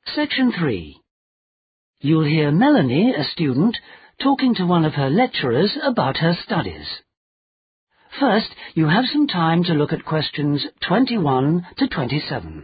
Section 3. You'll hear Melanie, a student, talking to one of her lecturers about her studies. First, you have some time to look at questions 21 to 27.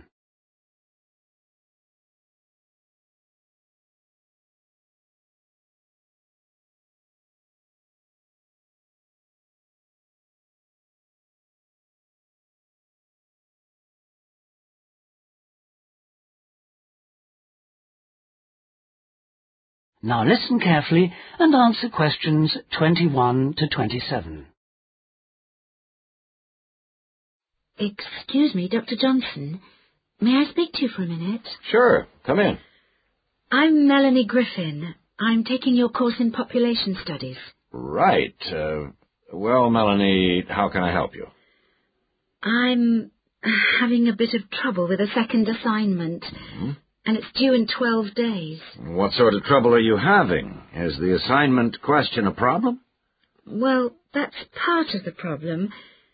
Now listen carefully and answer questions 21 to 27. Excuse me, Dr. Johnson. May I speak to you for a minute? Sure, come in. I'm Melanie Griffin. I'm taking your course in population studies. Right. Well, Melanie, how can I help you? I'm having a bit of trouble with a second assignment, and it's due in 12 days. What sort of trouble are you having? Is the assignment question a problem? Well, that's part of the problem.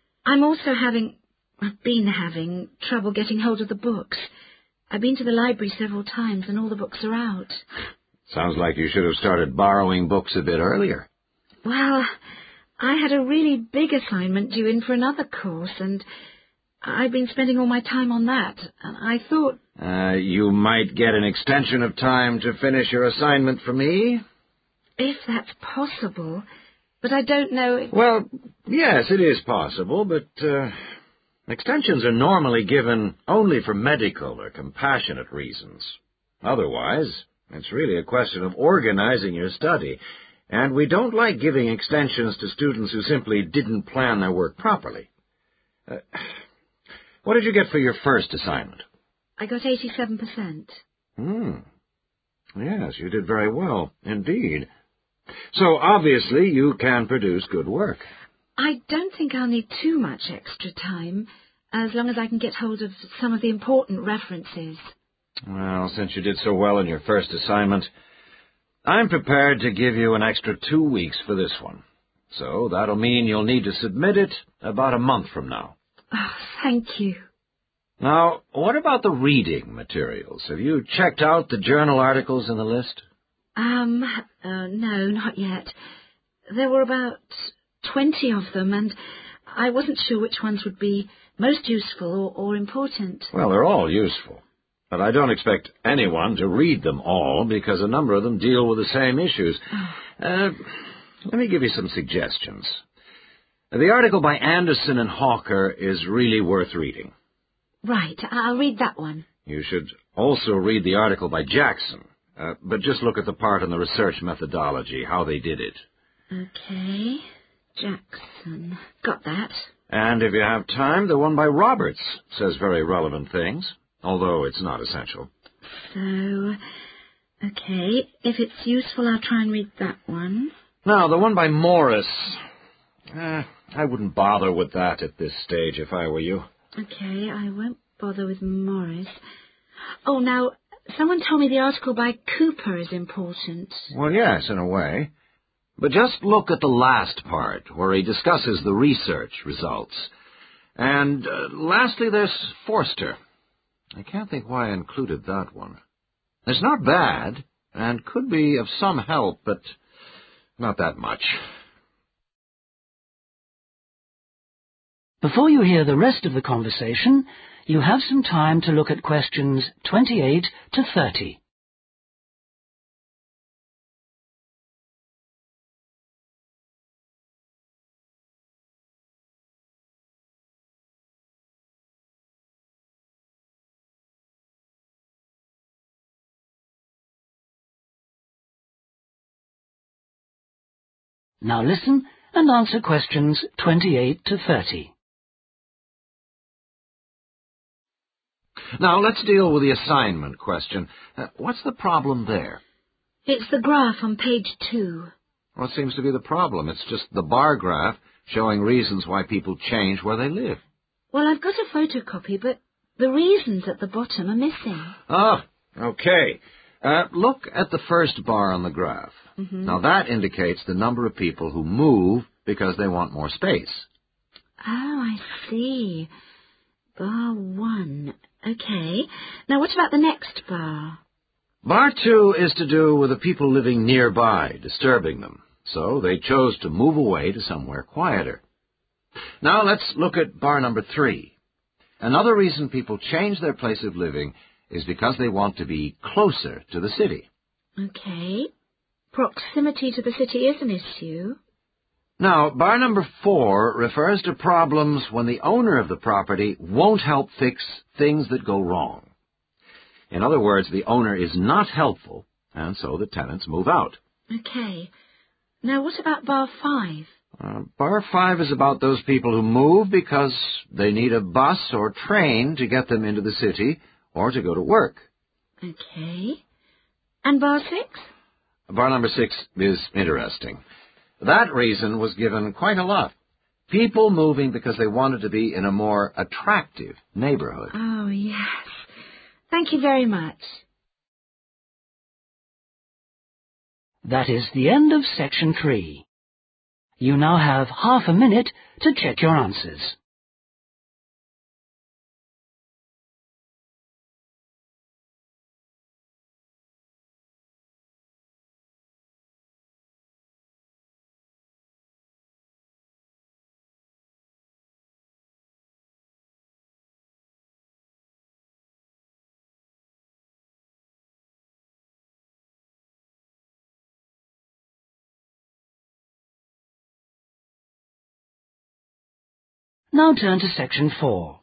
I've been having trouble getting hold of the books. I've been to the library several times and all the books are out. Sounds like you should have started borrowing books a bit earlier. Well, I had a really big assignment due in for another course, and I've been spending all my time on that, and I thought... You might get an extension of time to finish your assignment for me? If that's possible, but I don't know if... Well, yes, it is possible, but extensions are normally given only for medical or compassionate reasons. Otherwise, it's really a question of organizing your study, and we don't like giving extensions to students who simply didn't plan their work properly. What did you get for your first assignment? I got 87%. Yes, you did very well, indeed. So, obviously, you can produce good work. I don't think I'll need too much extra time, as long as I can get hold of some of the important references. Well, since you did so well in your first assignment, I'm prepared to give you an extra 2 weeks for this one. So, that'll mean you'll need to submit it about a month from now. Oh, thank you. Now, what about the reading materials? Have you checked out the journal articles in the list? No, not yet. There were about 20 of them, and I wasn't sure which ones would be most useful or important. Well, they're all useful, but I don't expect anyone to read them all because a number of them deal with the same issues. Let me give you some suggestions. The article by Anderson and Hawker is really worth reading. Right, I'll read that one. You should also read the article by Jackson, but just look at the part on the research methodology, how they did it. Okay, Jackson. Got that. And if you have time, the one by Roberts says very relevant things, although it's not essential. So, okay, if it's useful, I'll try and read that one. Now, the one by Morris, I wouldn't bother with that at this stage if I were you. Okay, I won't bother with Morris. Oh, now, someone told me the article by Cooper is important. Well, yes, in a way. But just look at the last part, where he discusses the research results. And lastly, there's Forster. I can't think why I included that one. It's not bad, and could be of some help, but not that much. Before you hear the rest of the conversation, you have some time to look at questions 28 to 30. Now listen and answer questions 28 to 30. Now, let's deal with the assignment question. What's the problem there? It's the graph on page 2. What seems to be the problem? It's just the bar graph showing reasons why people change where they live. Well, I've got a photocopy, but the reasons at the bottom are missing. Oh, okay. Look at the first bar on the graph. Now, that indicates the number of people who move because they want more space. Oh, I see. Bar 1. Okay. Now, what about the next bar? Bar 2 is to do with the people living nearby, disturbing them, so they chose to move away to somewhere quieter. Now let's look at bar number 3. Another reason people change their place of living is because they want to be closer to the city. Okay. Proximity to the city is an issue. Now, bar number 4 refers to problems when the owner of the property won't help fix things that go wrong. In other words, the owner is not helpful, and so the tenants move out. Okay. Now, what about bar 5? Bar 5 is about those people who move because they need a bus or train to get them into the city or to go to work. Okay. And bar 6? Bar number 6 is interesting. That reason was given quite a lot. People moving because they wanted to be in a more attractive neighborhood. Oh, yes. Thank you very much. That is the end of section 3. You now have half a minute to check your answers. Now turn to section 4.